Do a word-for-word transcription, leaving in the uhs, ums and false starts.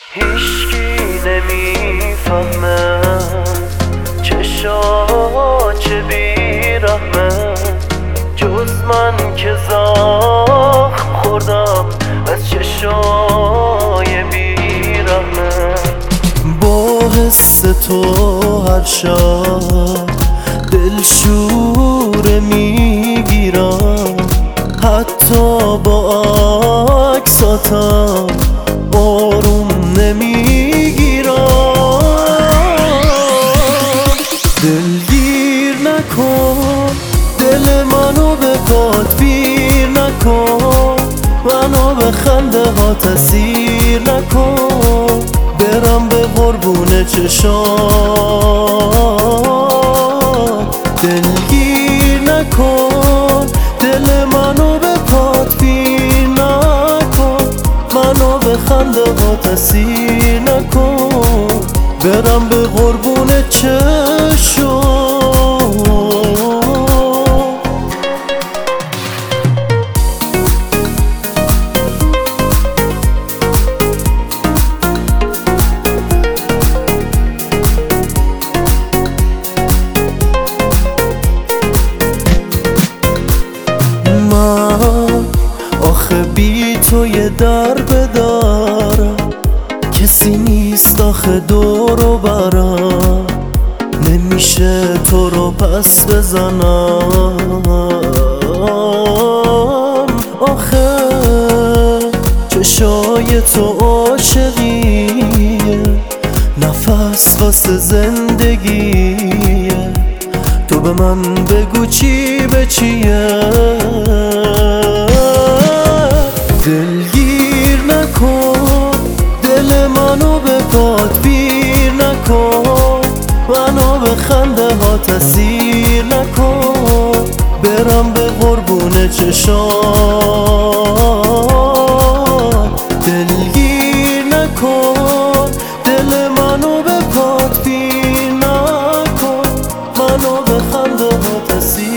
هیشکی نمیفهمه چشات چه بیرحمه جز من که زخم خوردم از چشای بیرحمه. با حس تو هر شب دلشوره میگیرم، حتی با عکساتم آروم نمیگیرم. دلگیر نکن دل منو به پات پیر نکن، منو به خنده ها تسیر نکن، برم به قربون چشات. دلگیر نکن دل منو به پات پیر نکن، منو به خنده ها تسیر نکن، برم به قربون چشات. آخه بی تو یه در بدارم، کسی نیست آخه دورو برم، نمیشه تو رو پس بزنم. آخه چشای تو عاشقیه، نفس واسه زندگیه، تو به من بگو چی به چیه. دلگیر نکن دل منو به پات پیر نکن، منو به خنده ها تسیر نکن، برم به قربون چشات. دلگیر نکن دل منو به پات پیر نکن، منو به خنده ها تسیر